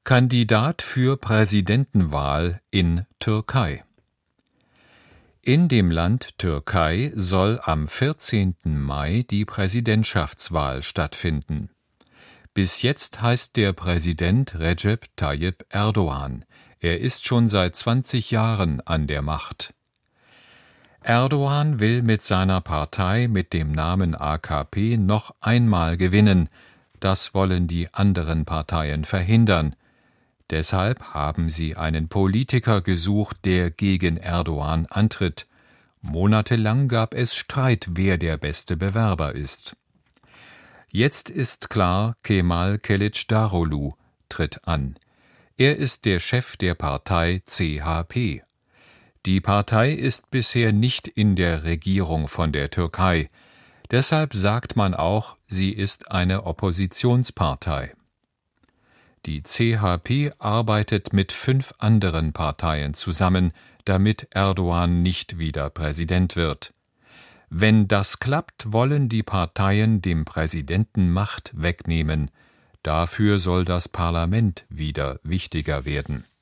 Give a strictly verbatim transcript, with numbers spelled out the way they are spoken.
Kandidat für Präsidentenwahl in Türkei. In dem Land Türkei soll am vierzehnten Mai die Präsidentschaftswahl stattfinden. Bis jetzt heißt der Präsident Recep Tayyip Erdoğan. Er ist schon seit zwanzig Jahren an der Macht. Erdoğan will mit seiner Partei mit dem Namen A K P noch einmal gewinnen. Das wollen die anderen Parteien verhindern. Deshalb haben sie einen Politiker gesucht, der gegen Erdoğan antritt. Monatelang gab es Streit, wer der beste Bewerber ist. Jetzt ist klar, Kemal Kılıçdaroğlu tritt an. Er ist der Chef der Partei C H P. Die Partei ist bisher nicht in der Regierung von der Türkei. Deshalb sagt man auch, sie ist eine Oppositionspartei. Die C H P arbeitet mit fünf anderen Parteien zusammen, damit Erdoğan nicht wieder Präsident wird. Wenn das klappt, wollen die Parteien dem Präsidenten Macht wegnehmen. Dafür soll das Parlament wieder wichtiger werden.